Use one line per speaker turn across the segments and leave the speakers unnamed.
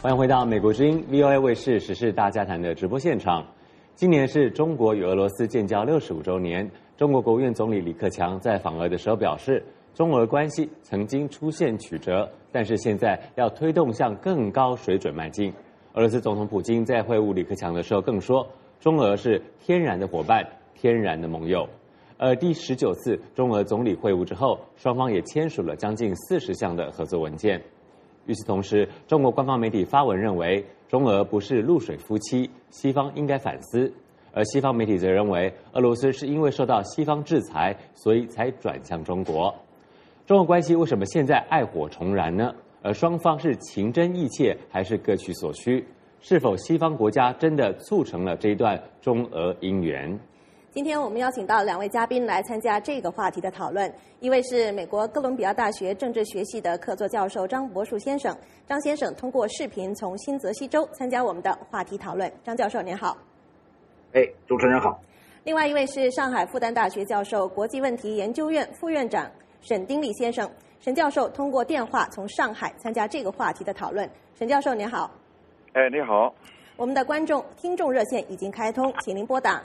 欢迎回到美国之音 VOA 卫视时事大家谈的直播现场。今年是中国与俄罗斯建交65周年。中国国务院总理李克强在访俄的时候表示，中俄关系曾经出现曲折，但是现在要推动向更高水准迈进。俄罗斯总统普京在会晤李克强的时候更说，中俄是天然的伙伴，天然的盟友。第19次中俄总理会晤之后，双方也签署了将近40项的合作文件。与此同时，中国官方媒体发文认为，中俄不是露水夫妻，西方应该反思。而西方媒体则认为，俄罗斯是因为受到西方制裁，所以才转向中国。中俄关系为什么现在爱火重燃呢？而双方是情真意切，还是各取所需？是否西方国家真的促成了这一段中俄姻缘？
今天我们邀请到2位嘉宾来参加这个话题的讨论，一位是美国哥伦比亚大学政治学系的客座教授张博树先生。张先生通过视频从新泽西州参加我们的话题讨论。张教授您好。
主持人好。
另外一位是上海复旦大学教授、国际问题研究院副院长沈丁立先生。沈教授通过电话从上海参加这个话题的讨论。沈教授您好。
你好。
我们的听众热线已经开通，请您拨打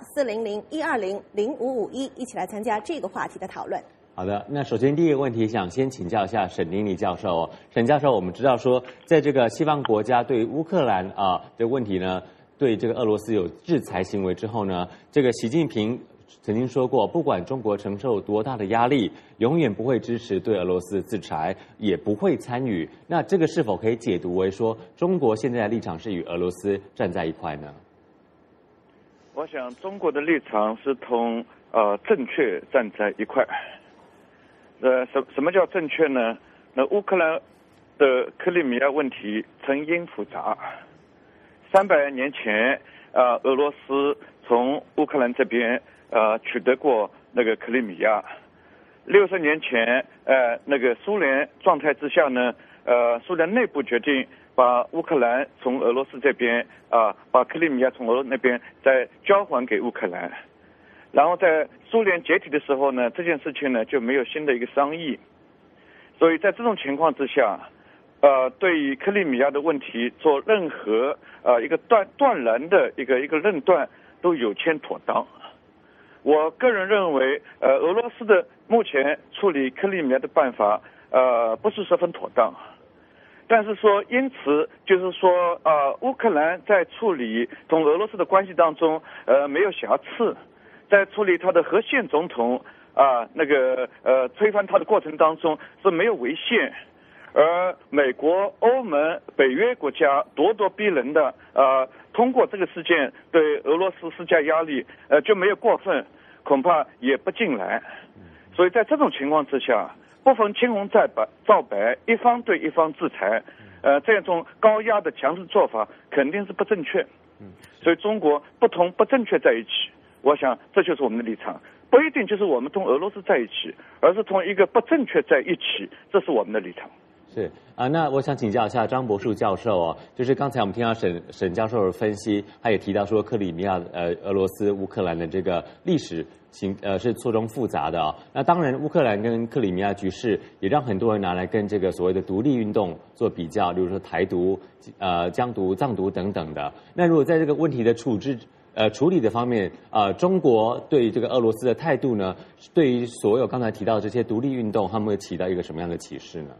400-120-0551，一起来参加这个话题的讨论。
好的，那首先第一个问题想先请教一下沈丁立教授。沈教授，我们知道说，在这个西方国家对乌克兰这个问题呢，对这个俄罗斯有制裁行为之后呢，这个习近平曾经说过，不管中国承受多大的压力，永远不会支持对俄罗斯制裁，也不会参与。那这个是否可以解读为说，中国现在的立场是与俄罗斯站在一块呢？
我想中国的立场是同正确站在一块。什么叫正确呢？那乌克兰的克里米亚问题成因复杂。300年前，俄罗斯从乌克兰这边取得过那个克里米亚。60年前，那个苏联状态之下呢，苏联内部决定把乌克兰从俄罗斯这边把克里米亚从俄罗斯那边再交还给乌克兰。然后在苏联解体的时候呢，这件事情呢就没有新的一个商议。所以在这种情况之下，对于克里米亚的问题做任何一个断然的一个论断都有欠妥当。我个人认为，俄罗斯的目前处理克里米亚的办法不是十分妥当。但是说，因此就是说，乌克兰在处理同俄罗斯的关系当中，没有瑕疵，在处理他的核线总统推翻他的过程当中是没有违宪。而美国、欧盟、北约国家咄咄逼人的通过这个事件对俄罗斯施加压力，就没有过分，恐怕也不进来。所以在这种情况之下，不分青红皂白，一方对一方制裁，这种高压的强制做法肯定是不正确。所以中国不同不正确在一起，我想这就是我们的立场。不一定就是我们同俄罗斯在一起，而是同一个不正确在一起，这是我们的立场。
是那我想请教一下张博树教授就是刚才我们听到沈教授的分析，他也提到说克里米亚俄罗斯乌克兰的这个历史是错综复杂的那当然乌克兰跟克里米亚局势也让很多人拿来跟这个所谓的独立运动做比较，例如说台独、疆独、藏独等等的。那如果在这个问题的处理的方面，中国对这个俄罗斯的态度呢，对于所有刚才提到的这些独立运动，他们会起到一个什么样的启示呢？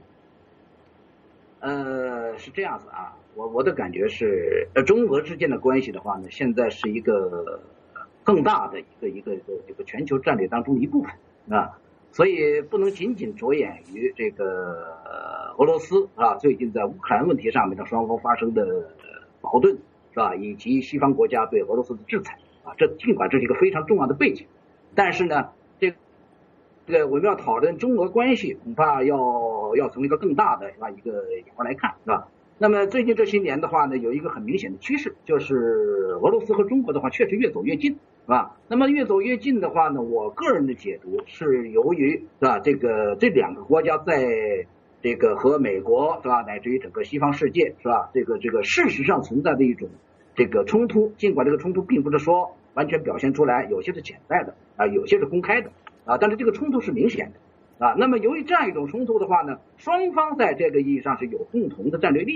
是这样子我的感觉是，中俄之间的关系的话呢，现在是一个更大的一个全球战略当中的一部分所以不能仅仅着眼于这个俄罗斯最近在乌克兰问题上面的双方发生的矛盾是吧，以及西方国家对俄罗斯的制裁这尽管这是一个非常重要的背景，但是呢，这个我们要讨论中俄关系，恐怕要从一个更大的一个眼光来看是吧。那么最近这些年的话呢，有一个很明显的趋势，就是俄罗斯和中国的话确实越走越近是吧。那么越走越近的话呢，我个人的解读是由于是吧，这两个国家在这个和美国是吧，乃至于整个西方世界是吧，这个事实上存在的一种这个冲突，尽管这个冲突并不是说完全表现出来，有些是潜在的有些是公开的但是这个冲突是明显的那么由于这样一种冲突的话呢，双方在这个意义上是有共同的战略利益的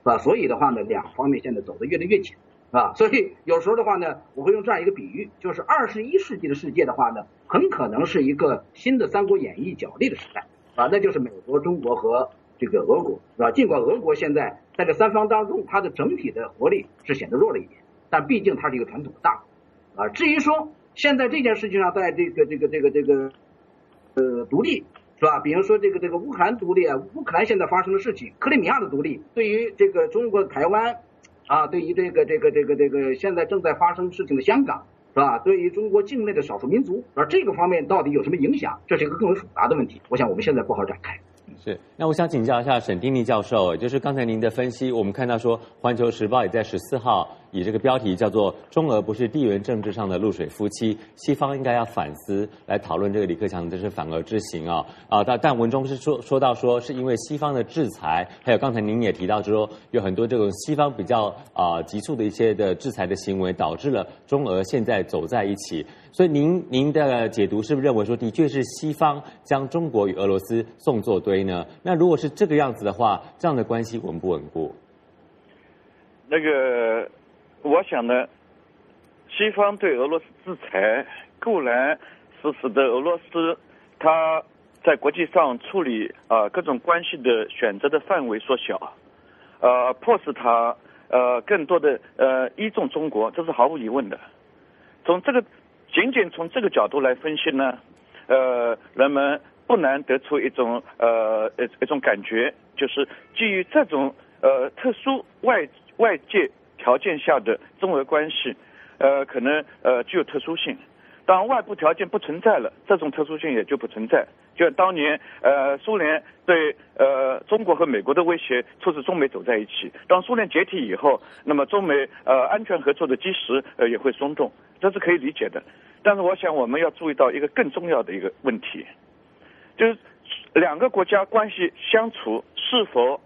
吧？所以的话呢，两方面现在走得越来越近，啊，所以有时候的话呢，我会用这样一个比喻，就是21世纪的世界的话呢，很可能是一个新的《三国演义》角力的时代，啊，那就是美国、中国和这个俄国，是吧？尽管俄国现在在这三方当中，它的整体的活力是显得弱了一点，但毕竟它是一个传统的大国，啊，至于说现在这件事情上，在这个独立。是吧？比如说这个乌克兰独立啊，乌克兰现在发生的事情，克里米亚的独立，对于这个中国台湾啊，对于这个现在正在发生事情的香港，是吧？对于中国境内的少数民族，而这个方面到底有什么影响？这是一个更为复杂的问题。我想我们现在不好展开。
是，那我想请教一下沈丁尼教授，就是刚才您的分析，我们看到说《环球时报》也在14号以这个标题叫做“中俄不是地缘政治上的露水夫妻，西方应该要反思”来讨论这个李克强这是反俄之行但文中是说到说是因为西方的制裁，还有刚才您也提到说有很多这种西方比较急促的一些的制裁的行为，导致了中俄现在走在一起。所以您的解读是不是认为说，的确是西方将中国与俄罗斯送作堆呢？那如果是这个样子的话，这样的关系稳不稳固？
那个，我想呢，西方对俄罗斯制裁固然是使得俄罗斯它在国际上处理各种关系的选择的范围缩小，迫使它更多的依重中国，这是毫无疑问的。仅仅从这个角度来分析呢，人们不难得出一种感觉，就是基于这种特殊外界条件下的中俄关系，可能具有特殊性。当外部条件不存在了，这种特殊性也就不存在。就像当年苏联对中国和美国的威胁，促使中美走在一起。当苏联解体以后，那么中美安全合作的基石也会松动，这是可以理解的。但是我想我们要注意到一个更重要的一个问题，就是两个国家关系相处是否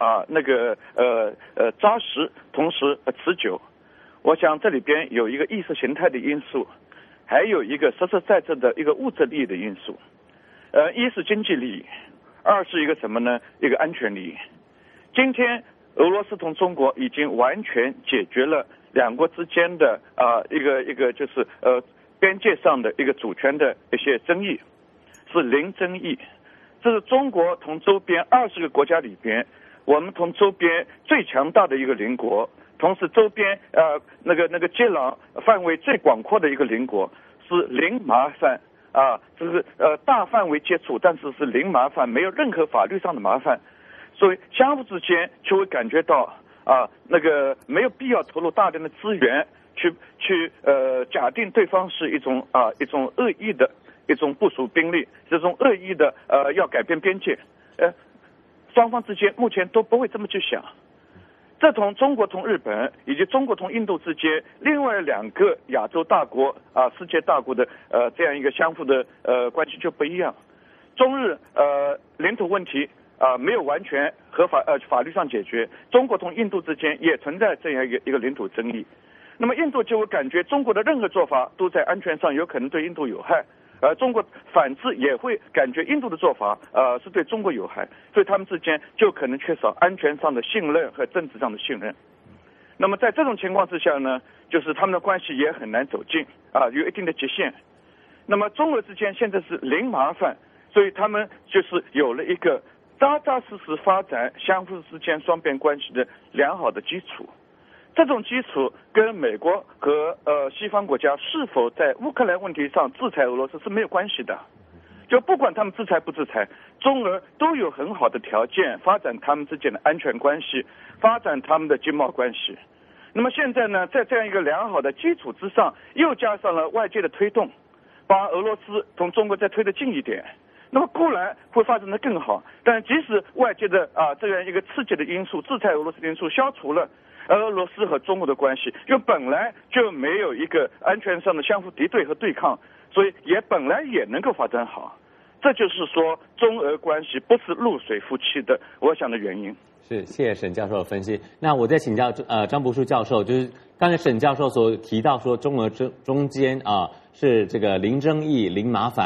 扎实，同时持久。我想这里边有一个意识形态的因素，还有一个实实在在的一个物质利益的因素。一是经济利益，二是一个什么呢？一个安全利益。今天俄罗斯同中国已经完全解决了两国之间的一个就是边界上的一个主权的一些争议，是零争议。这是中国同周边20个国家里边，我们同周边最强大的一个邻国，同时周边那个接壤范围最广阔的一个邻国，是零麻烦这是大范围接触，但是是零麻烦，没有任何法律上的麻烦，所以相互之间就会感觉到没有必要投入大量的资源去假定对方是一种恶意的一种部署兵力，这种恶意的要改变边界，双方之间目前都不会这么去想。这同中国同日本以及中国同印度之间另外两个亚洲大国世界大国的这样一个相互的关系就不一样。中日领土问题没有完全合法律上解决，中国同印度之间也存在这样一个领土争议。那么印度就会感觉中国的任何做法都在安全上有可能对印度有害，中国反之也会感觉印度的做法是对中国有害，所以他们之间就可能缺少安全上的信任和政治上的信任。那么在这种情况之下呢，就是他们的关系也很难走近有一定的极限。那么中俄之间现在是零麻烦，所以他们就是有了一个扎扎实实发展相互之间双边关系的良好的基础。这种基础跟美国和西方国家是否在乌克兰问题上制裁俄罗斯是没有关系的。就不管他们制裁不制裁，中俄都有很好的条件发展他们之间的安全关系，发展他们的经贸关系。那么现在呢，在这样一个良好的基础之上，又加上了外界的推动，把俄罗斯同中国再推得近一点，那么固然会发展得更好。但即使外界的这样一个刺激的因素，制裁俄罗斯的因素消除了，俄罗斯和中国的关系因为本来就没有一个安全上的相互敌对和对抗，所以也本来也能够发展好。这就是说中俄关系不是露水夫妻的我想的原因。
是，谢谢沈教授的分析。那我再请教张博树教授，就是刚才沈教授所提到说中俄中间是这个零争议、零麻烦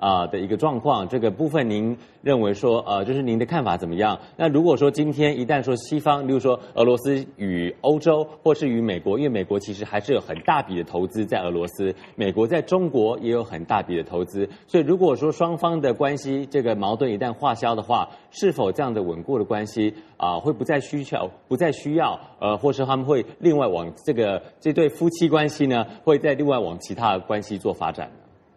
的一个状况，这个部分您认为说就是您的看法怎么样？那如果说今天一旦说西方，例如说俄罗斯与欧洲或是与美国，因为美国其实还是有很大笔的投资在俄罗斯，美国在中国也有很大笔的投资，所以如果说双方的关系这个矛盾一旦化消的话，是否这样的稳固的关系会不再需要或是他们会另外往这对夫妻关系呢，会再另外往其他的关系做发展呢？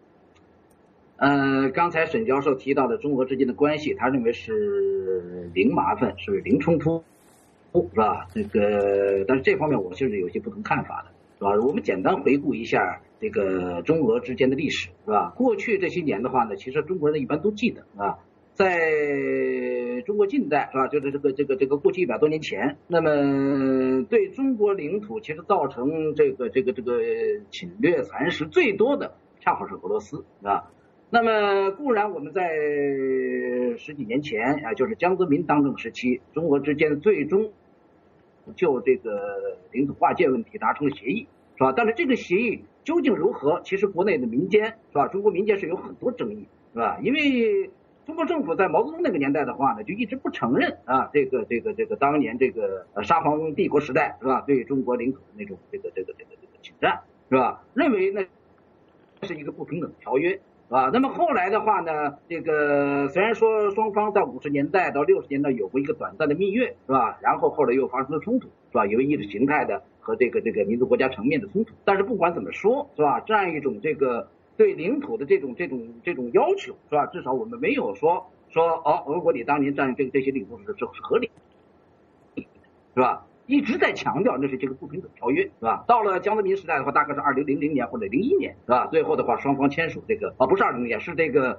刚才沈教授提到的中俄之间的关系，他认为是零麻烦，是零冲突，是吧？但是这方面我是有些不同看法的，是吧？我们简单回顾一下这个中俄之间的历史，是吧？过去这些年的话呢，其实中国人一般都记得，是吧？在中国近代，是吧？就是这个过去100多年前，那么对中国领土其实造成这个侵略蚕食最多的，恰好是俄罗斯，是吧？那么固然我们在10几年前就是江泽民当政时期，中俄之间最终就这个领土划界问题达成了协议，是吧？但是这个协议究竟如何，其实国内的民间，是吧？中国民间是有很多争议，是吧？因为中国政府在毛泽东那个年代的话呢，就一直不承认这个当年这个沙皇帝国时代，是吧？对中国领土的那种这个侵占，是吧？认为那是一个不平等条约。那么后来的话呢，这个虽然说双方在50年代到60年代有过一个短暂的蜜月，是吧？然后后来又发生了冲突，是吧？有意识形态的和这个民族国家层面的冲突。但是不管怎么说，是吧？这样一种这个对领土的这种要求，是吧？至少我们没有说俄国你当年占这些领土是合理，是吧？一直在强调那是这个不平等条约，是吧？到了江泽民时代的话，大概是2000年或者01年，是吧？最后的话，双方签署这个不是2000年，是这个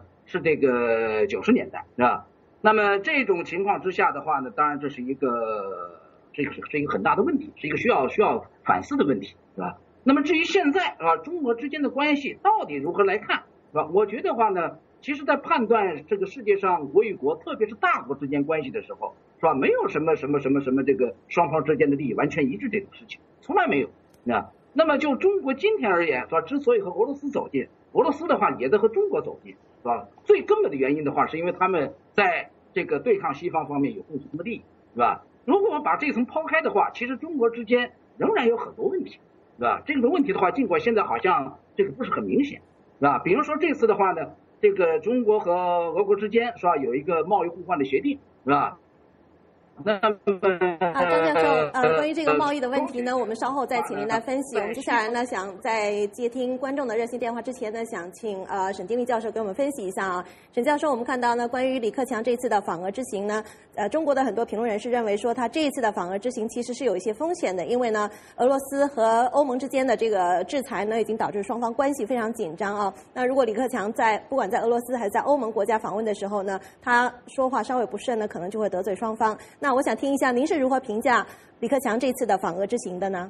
90年代，是吧？那么这种情况之下的话呢，当然这是一个很大的问题，是一个需要反思的问题，是吧？那么至于现在中俄之间的关系到底如何来看，是吧？我觉得话呢，其实在判断这个世界上国与国，特别是大国之间关系的时候，是吧？没有什么这个双方之间的利益完全一致这种事情，从来没有。那么就中国今天而言，是吧？之所以和俄罗斯走近，俄罗斯的话也在和中国走近，是吧？最根本的原因的话，是因为他们在这个对抗西方方面有共同的利益，是吧？如果我们把这层抛开的话，其实中国之间仍然有很多问题，是吧？这种问题的话，尽管现在好像这个不是很明显，是吧？比如说这次的话呢，这个中国和俄国之间，是吧？有一个贸易互换的协定，是吧？
张教授，关于这个贸易的问题呢，我们稍后再请您来分析。我们接下来呢，想在接听观众的热线电话之前呢，想请沈丁力教授给我们分析一下啊。沈教授，我们看到呢，关于李克强这次的访俄之行呢，中国的很多评论人士认为说，他这一次的访俄之行其实是有一些风险的，因为呢，俄罗斯和欧盟之间的这个制裁呢，已经导致双方关系非常紧张啊。那如果李克强不管在俄罗斯还是在欧盟国家访问的时候呢，他说话稍微不慎呢，可能就会得罪双方。那我想听一下您是如何评价李克强这次的访俄之行的呢？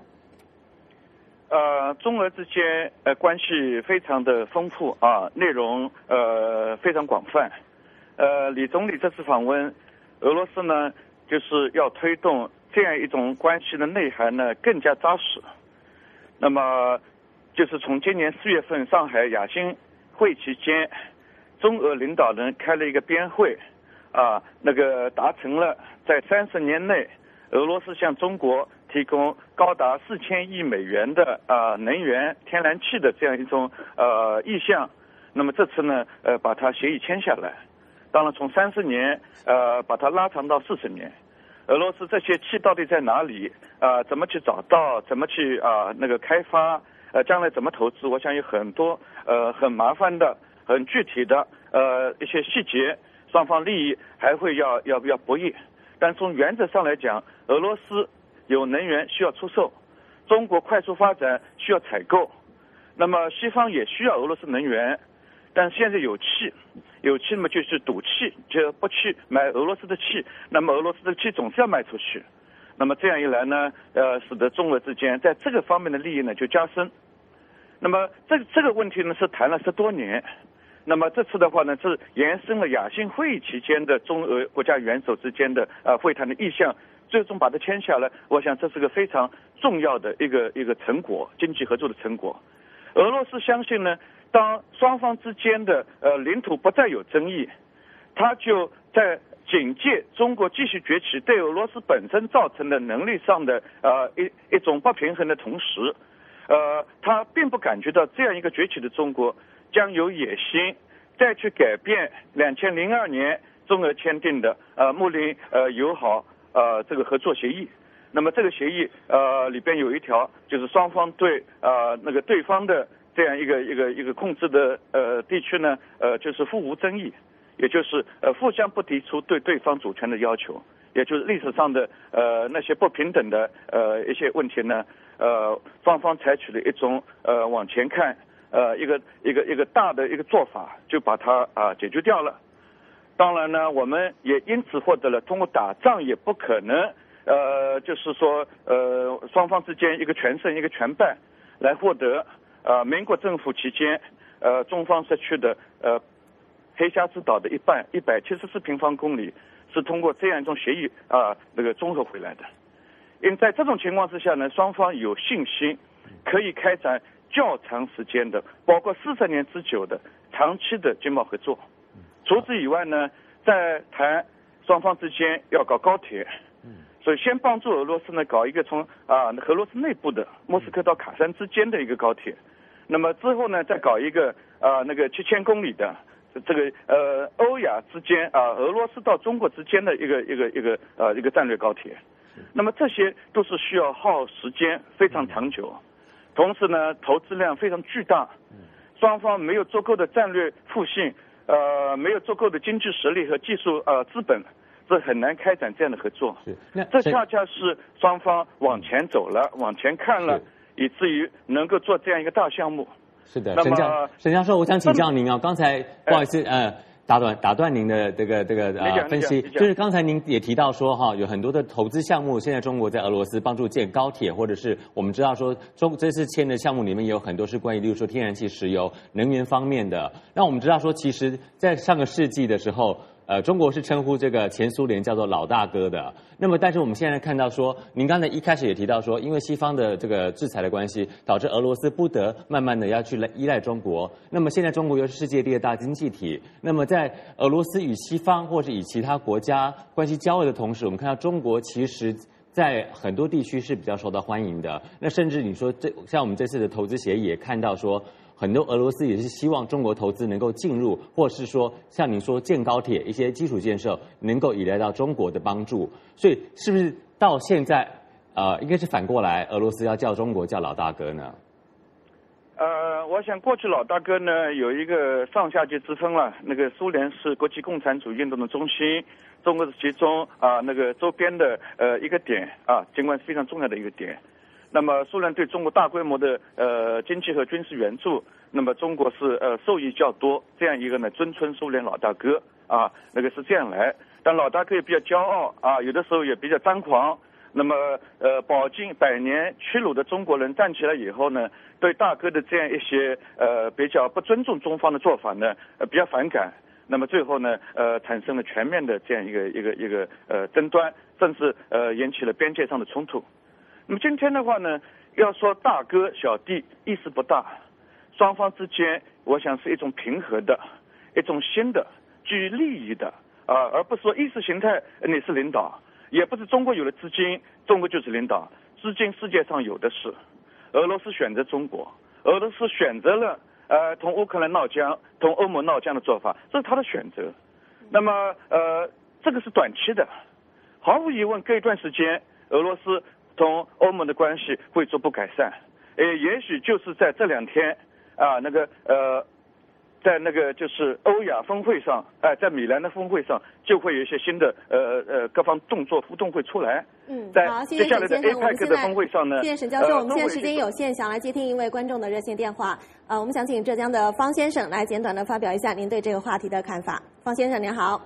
中俄之间关系非常的丰富内容非常广泛。李总理这次访问俄罗斯呢，就是要推动这样一种关系的内涵呢更加扎实。那么就是从今年4月份上海亚新会期间，中俄领导人开了一个边会达成了在30年内，俄罗斯向中国提供高达4000亿美元的能源天然气的这样一种意向。那么这次呢把它协议签下来，当然从30年把它拉长到40年。俄罗斯这些气到底在哪里怎么去找到，怎么去开发，将来怎么投资，我想有很多很麻烦的很具体的一些细节，双方利益还会要博弈。但从原则上来讲，俄罗斯有能源需要出售，中国快速发展需要采购，那么西方也需要俄罗斯能源，但现在有气那么就是赌气，就不去买俄罗斯的气，那么俄罗斯的气总是要卖出去，那么这样一来呢使得中俄之间在这个方面的利益呢就加深。那么这个问题呢是谈了10多年。那么这次的话呢，是延伸了亚新会议期间的中俄国家元首之间的会谈的意向，最终把它签下来。我想这是个非常重要的一个成果，经济合作的成果。俄罗斯相信呢， 当双方之间的领土不再有争议，他就在警戒中国继续崛起对俄罗斯本身造成的能力上的一种不平衡的同时，他并不感觉到这样一个崛起的中国将有野心再去改变2002年中俄签订的睦邻友好这个合作协议。那么这个协议里边有一条，就是双方对那个对方的这样一个控制的地区呢就是互无争议，也就是互相不提出对对方主权的要求，也就是历史上的那些不平等的一些问题呢双方采取了一种往前看一个大的一个做法，就把它解决掉了。当然呢，我们也因此获得了通过打仗也不可能就是说双方之间一个全胜一个全败来获得民国政府期间中方失去的黑瞎子岛的一半174平方公里是通过这样一种协议那个综合回来的。因为在这种情况之下呢，双方有信心可以开展较长时间的，包括40年之久的长期的经贸合作。除此以外呢，在谈双方之间要搞高铁，所以先帮助俄罗斯呢搞一个从俄罗斯内部的莫斯科到卡山之间的一个高铁，那么之后呢再搞一个那个7000公里的这个欧亚之间俄罗斯到中国之间的一个战略高铁。那么这些都是需要耗时间非常长久，同时呢投资量非常巨大，双方没有足够的战略互信，没有足够的经济实力和技术资本，是很难开展这样的合作。这恰恰是双方往前走了，往前看了，以至于能够做这样一个大项目。
是的，沈教授，我想请教您刚才不好意思打断您的这个分析，就是刚才您也提到说有很多的投资项目，现在中国在俄罗斯帮助建高铁，或者是我们知道说这次签的项目里面也有很多是关于例如说天然气、石油、能源方面的。那我们知道说，其实在上个世纪的时候，中国是称呼这个前苏联叫做老大哥的。那么但是我们现在看到说，您刚才一开始也提到说，因为西方的这个制裁的关系，导致俄罗斯不得慢慢的要去依赖中国。那么现在中国又是世界第2大经济体，那么在俄罗斯与西方或是与其他国家关系交恶的同时，我们看到中国其实在很多地区是比较受到欢迎的。那甚至你说像我们这次的投资协议也看到说，很多俄罗斯也是希望中国投资能够进入，或是说像您说建高铁一些基础建设能够依赖到中国的帮助。所以是不是到现在应该是反过来，俄罗斯要叫中国叫老大哥呢？
我想过去老大哥呢有一个上下级之分了，那个苏联是国际共产主义运动的中心，中国是其中那个周边的一个点尽管是非常重要的一个点。那么苏联对中国大规模的经济和军事援助，那么中国是受益较多，这样一个呢尊称苏联老大哥那个是这样来。但老大哥也比较骄傲有的时候也比较张狂。那么饱经100年屈辱的中国人站起来以后呢，对大哥的这样一些比较不尊重中方的做法呢比较反感。那么最后呢产生了全面的这样一个争端，甚至引起了边界上的冲突。那么今天的话呢，要说大哥小弟意思不大，双方之间我想是一种平和的一种新的基于利益的而不是说意识形态你是领导，也不是中国有了资金中国就是领导，资金世界上有的是。俄罗斯选择中国，俄罗斯选择了同乌克兰闹僵同欧盟闹僵的做法，这是他的选择。那么这个是短期的，毫无疑问隔一段时间俄罗斯同欧盟的关系会逐步改善，也许就是在这2天那个在那个就是欧亚峰会上在米兰的峰会上就会有一些新的各方动作互动会出来。在接下来的 APEC 的峰会上呢，
谢谢沈教授，我们现在时间有限，想来接听一位观众的热线电话。我们想请浙江的方先生来简短的发表一下您对这个话题的看法。方先生您好。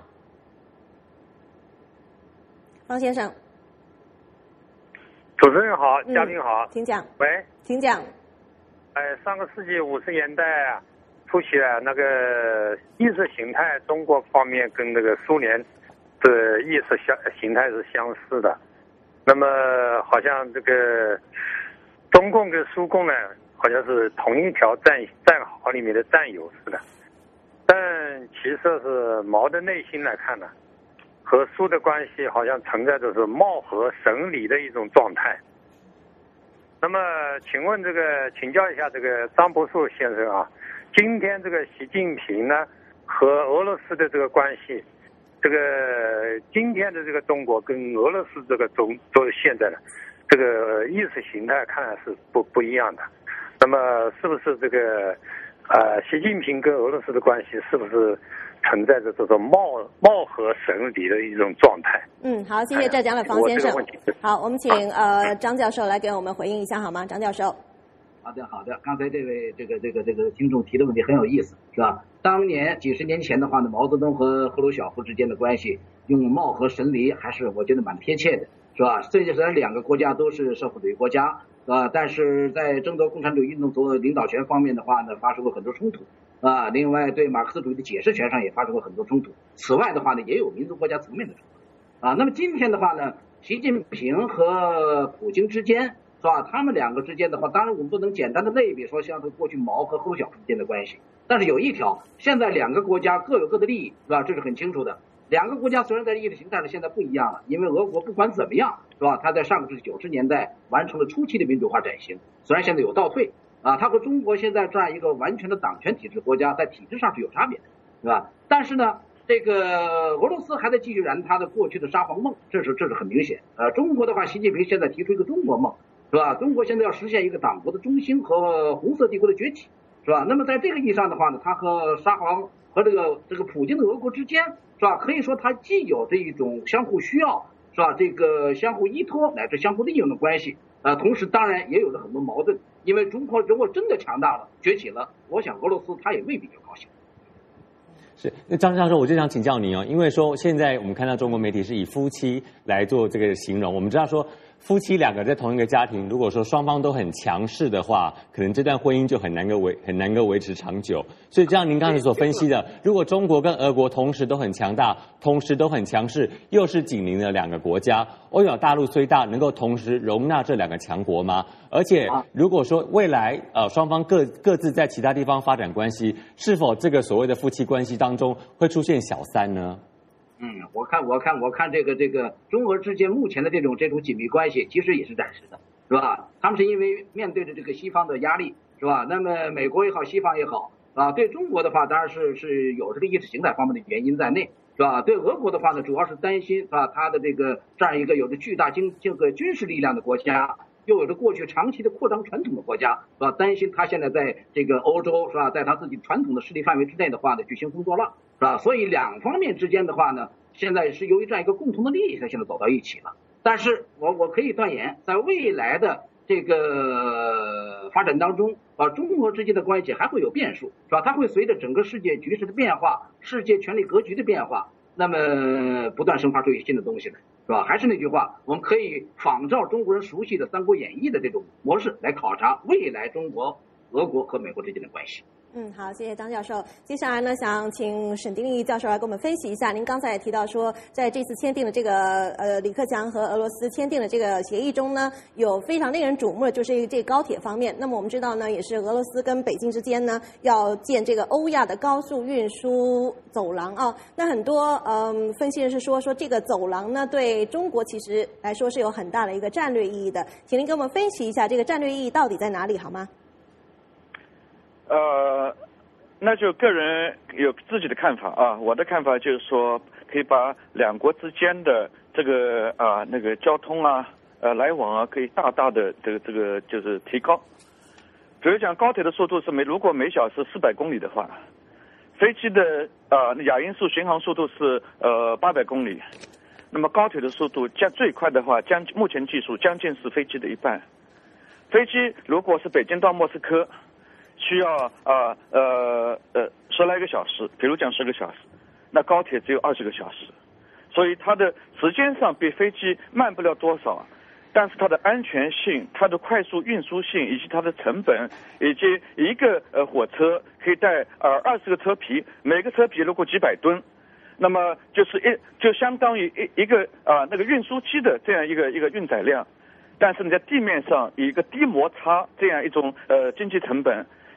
方先生。
主持人好，嘉宾好，
请讲。
喂，
请讲。
上个世纪50年代初期那个意识形态，中国方面跟那个苏联的意识形态是相似的。那么好像这个中共跟苏共呢，好像是同一条战壕。 里面的战友似的。但其实是毛的内心来看呢，和苏的关系好像存在着是貌合神离的一种状态。那么，请问请教一下这个张伯树先生啊，今天这个习近平呢和俄罗斯的这个关系，今天的这个中国跟俄罗斯现在的这个意识形态看来是不一样的。那么，是不是习近平跟俄罗斯的关系是不是存在着这种貌合神离的一种状态？
好，谢谢浙江的方先生。好，我们请张教授来给我们回应一下好吗？张教授。
好的，刚才这位这个听众提的问题很有意思，是吧？当年几十年前的话呢，毛泽东和赫鲁晓夫之间的关系，用貌合神离还是我觉得蛮贴切的，是吧？虽然两个国家都是社会主义国家，但是在争夺共产主义运动做领导权方面的话呢，发生过很多冲突啊。另外，对马克思主义的解释权上也发生过很多冲突。此外的话呢，也有民族国家层面的冲突啊。那么今天的话呢，习近平和普京之间，是吧？他们两个之间的话，当然我们不能简单的类比说像过去毛和赫鲁晓夫之间的关系，但是有一条，现在两个国家各有各的利益，是吧？这是很清楚的。两个国家虽然在意识形态上现在不一样了，因为俄国不管怎么样，是吧？它在上个世纪90年代完成了初期的民主化转型，虽然现在有倒退啊，它和中国现在这样一个完全的党权体制国家在体制上是有差别的，是吧？但是呢，这个俄罗斯还在继续燃它的过去的沙皇梦，这是很明显。中国的话，习近平现在提出一个中国梦，是吧？中国现在要实现一个党国的中兴和红色帝国的崛起，是吧？那么在这个意义上的话呢，它和沙皇和这个普京的俄国之间，是吧？可以说它既有这一种相互需要，是吧？这个相互依托乃至相互利用的关系，同时当然也有着很多矛盾，因为中国如果真的强大了、崛起了，我想俄罗斯他也未必就高兴。
是，那张教授，我就想请教您哦，因为说现在我们看到中国媒体是以夫妻来做这个形容，我们知道说夫妻两个在同一个家庭，如果说双方都很强势的话，可能这段婚姻就很难够维持长久。所以这样您刚才所分析的，如果中国跟俄国同时都很强大，同时都很强势，又是紧邻的两个国家，欧亚大陆虽大，能够同时容纳这两个强国吗？而且如果说未来双方各自在其他地方发展关系，是否这个所谓的夫妻关系当中会出现小三呢？
我看这个中俄之间目前的这种紧密关系，其实也是暂时的，是吧？他们是因为面对着这个西方的压力，是吧？那么美国也好，西方也好，啊，对中国的话，当然是有这个意识形态方面的原因在内，是吧？对俄国的话呢，主要是担心，是吧？它的这样一个有着巨大军事力量的国家，又有着过去长期的扩张传统的国家，是吧？担心它现在在这个欧洲，是吧？在它自己传统的势力范围之内的话呢，举行工作浪，是吧？所以两方面之间的话呢，现在是由于这样一个共同的利益，它现在走到一起了。但是我可以断言，在未来的这个发展当中，中俄之间的关系还会有变数，是吧？它会随着整个世界局势的变化、世界权力格局的变化，那么不断生发出新的东西来，是吧？还是那句话，我们可以仿照中国人熟悉的《三国演义》的这种模式来考察未来中国、俄国和美国之间的关系。
好，谢谢张教授。接下来呢，想请沈丁义教授来给我们分析一下。您刚才也提到说，在这次签订的这个李克强和俄罗斯签订的这个协议中呢，有非常令人瞩目的就是这个高铁方面。那么我们知道呢，也是俄罗斯跟北京之间呢要建这个欧亚的高速运输走廊啊。那很多分析人士说这个走廊呢对中国其实来说是有很大的一个战略意义的，请您给我们分析一下这个战略意义到底在哪里好吗？
那就个人有自己的看法啊。我的看法就是说，可以把两国之间的这个那个交通来往可以大大的这个就是提高。比如讲高铁的速度是如果每小时400公里的话，飞机的亚音速巡航速度是800公里，那么高铁的速度最快的话，目前技术将近是飞机的一半。飞机如果是北京到莫斯科，需要10来个小时，比如讲10个小时，那高铁只有20个小时，所以它的时间上比飞机慢不了多少，但是它的安全性、它的快速运输性以及它的成本，以及一个火车可以带20个车皮，每个车皮如果几百吨，那么就相当于一个那个运输机的这样一个运载量，但是你在地面上以一个低摩擦这样一种经济成本，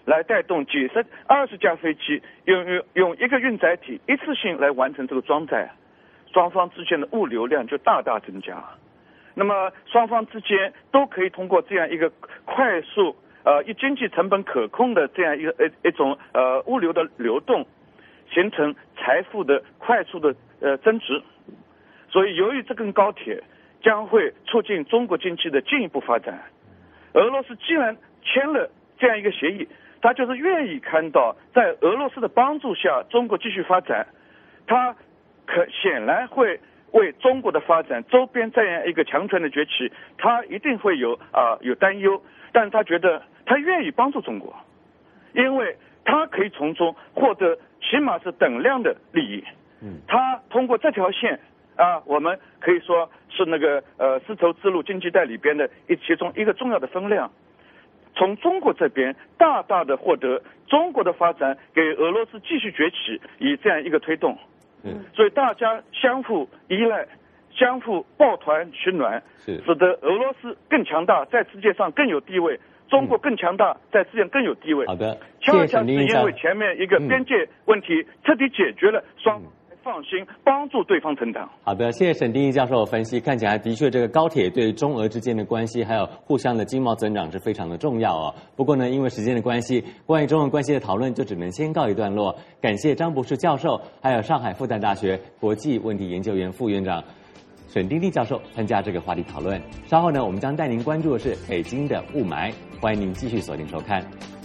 来带动20架飞机用一个运载体一次性来完成这个装载，双方之间的物流量就大大增加。那么双方之间都可以通过这样一个快速经济成本可控的这样一种物流的流动，形成财富的快速的增值。所以由于这根高铁将会促进中国经济的进一步发展，俄罗斯既然签了这样一个协议，他就是愿意看到在俄罗斯的帮助下中国继续发展，他显然会为中国的发展周边这样一个强权的崛起，他一定会有担忧，但他觉得他愿意帮助中国，因为他可以从中获得起码是等量的利益。他通过这条线我们可以说是那个丝绸之路经济带里边的其中一个重要的分量，从中国这边大大的获得中国的发展给俄罗斯继续崛起以这样一个推动。所以大家相互依赖，相互抱团取暖，使得俄罗斯更强大，在世界上更有地位，中国更强大，在世界上更有地位。
好的，
恰恰是因为前面一个边界问题彻底解决了，双方放心帮助对方成长。
好的，谢谢沈丁义教授的分析。看起来的确这个高铁对中俄之间的关系还有互相的经贸增长是非常的重要哦。不过呢，因为时间的关系，关于中俄关系的讨论就只能先告一段落。感谢张博士教授，还有上海复旦大学国际问题研究院副院长沈丁义教授参加这个话题讨论。稍后呢，我们将带您关注的是北京的雾霾，欢迎您继续锁定收看。